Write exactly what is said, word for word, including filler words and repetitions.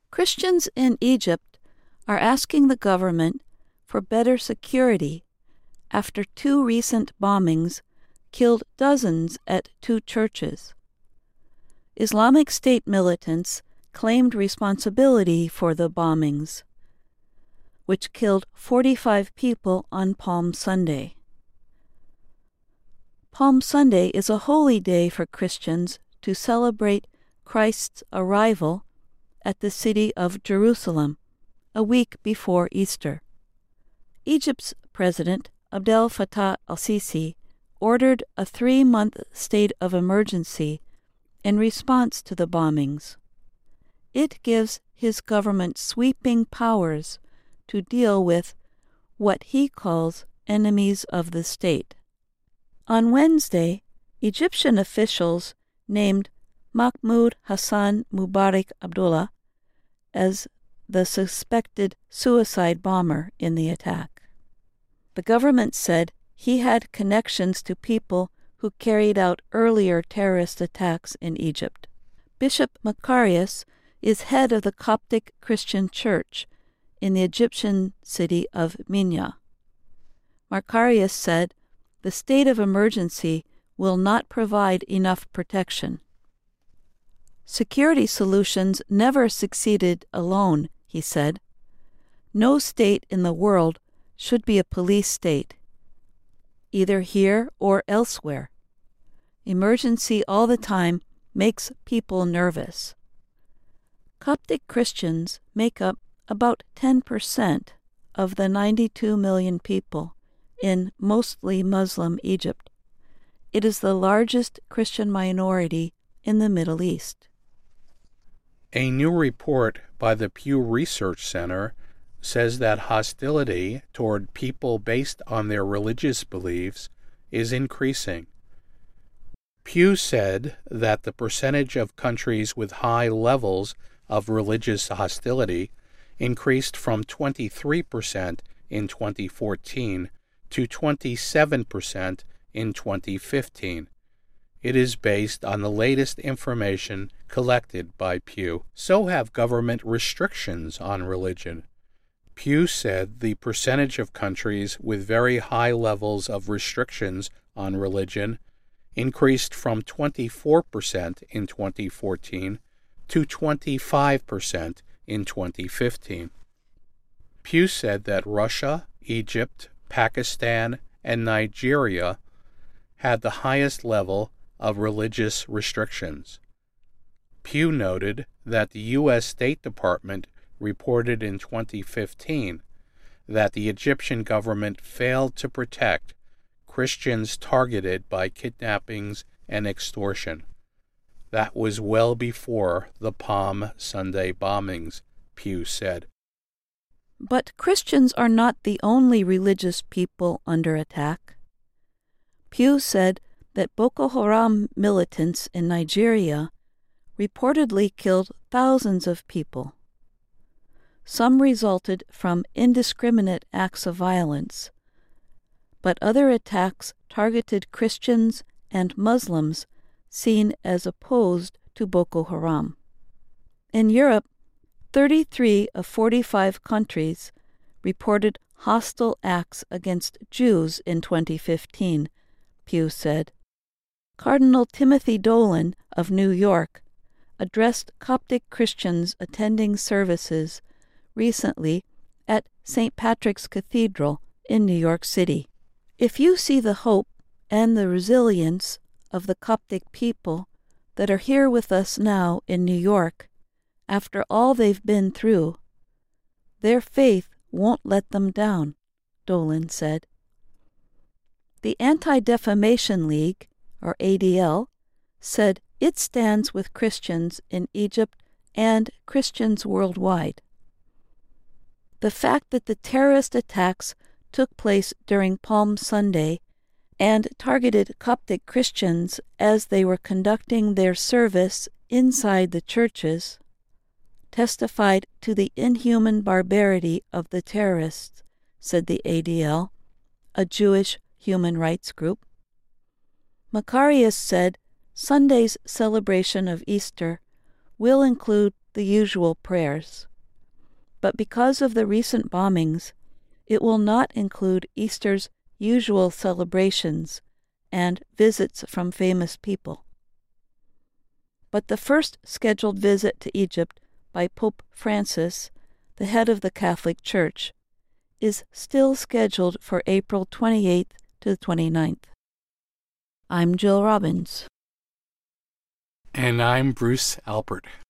Christians in Egypt are asking the government for better security after two recent bombings killed dozens at two churches. Islamic State militants claimed responsibility for the bombings, which killed forty-five people on Palm Sunday. Palm Sunday is a holy day for Christians to celebrate Christ's arrival at the city of Jerusalem, a week before Easter. Egypt's President Abdel Fattah al-Sisi ordered a three-month state of emergency in response to the bombings. It gives his government sweeping powers to deal with what he calls enemies of the state. On Wednesday, Egyptian officials named Mahmoud Hassan Mubarak Abdullah as the suspected suicide bomber in the attack. The government said he had connections to people who carried out earlier terrorist attacks in Egypt. Bishop Macarius is head of the Coptic Christian Church in the Egyptian city of Minya. Macarius said the state of emergency will not provide enough protection. Security solutions never succeeded alone, he said. No state in the world should be a police state, either here or elsewhere. Emergency all the time makes people nervous. Coptic Christians make up about ten percent of the ninety-two million people in mostly Muslim Egypt. It is the largest Christian minority in the Middle East. A new report by the Pew Research Center says that hostility toward people based on their religious beliefs is increasing. Pew said that the percentage of countries with high levels of religious hostility increased from twenty-three percent in twenty fourteen to twenty-seven percent in twenty fifteen. It is based on the latest information collected by Pew. So have government restrictions on religion. Pew said the percentage of countries with very high levels of restrictions on religion increased from twenty-four percent in twenty fourteen to twenty-five percent in twenty fifteen. Pew said that Russia, Egypt, Pakistan, and Nigeria had the highest level of religious restrictions. Pew noted that the U S State Department reported in twenty fifteen that the Egyptian government failed to protect Christians targeted by kidnappings and extortion. That was well before the Palm Sunday bombings, Pew said. But Christians are not the only religious people under attack. Pew said that Boko Haram militants in Nigeria reportedly killed thousands of people. Some resulted from indiscriminate acts of violence, but other attacks targeted Christians and Muslims seen as opposed to Boko Haram. In Europe, thirty-three of forty-five countries reported hostile acts against Jews in twenty fifteen, Pew said. Cardinal Timothy Dolan of New York addressed Coptic Christians attending services recently at Saint Patrick's Cathedral in New York City. If you see the hope and the resilience of the Coptic people that are here with us now in New York, after all they've been through, their faith won't let them down, Dolan said. The Anti-Defamation League, or A D L, said it stands with Christians in Egypt and Christians worldwide. The fact that the terrorist attacks took place during Palm Sunday and targeted Coptic Christians as they were conducting their service inside the churches testified to the inhuman barbarity of the terrorists, said the A D L, a Jewish human rights group. Macarius said Sunday's celebration of Easter will include the usual prayers. But because of the recent bombings, it will not include Easter's usual celebrations and visits from famous people. But the first scheduled visit to Egypt by Pope Francis, the head of the Catholic Church, is still scheduled for April twenty-eighth to twenty-ninth. I'm Jill Robbins. And I'm Bruce Alpert.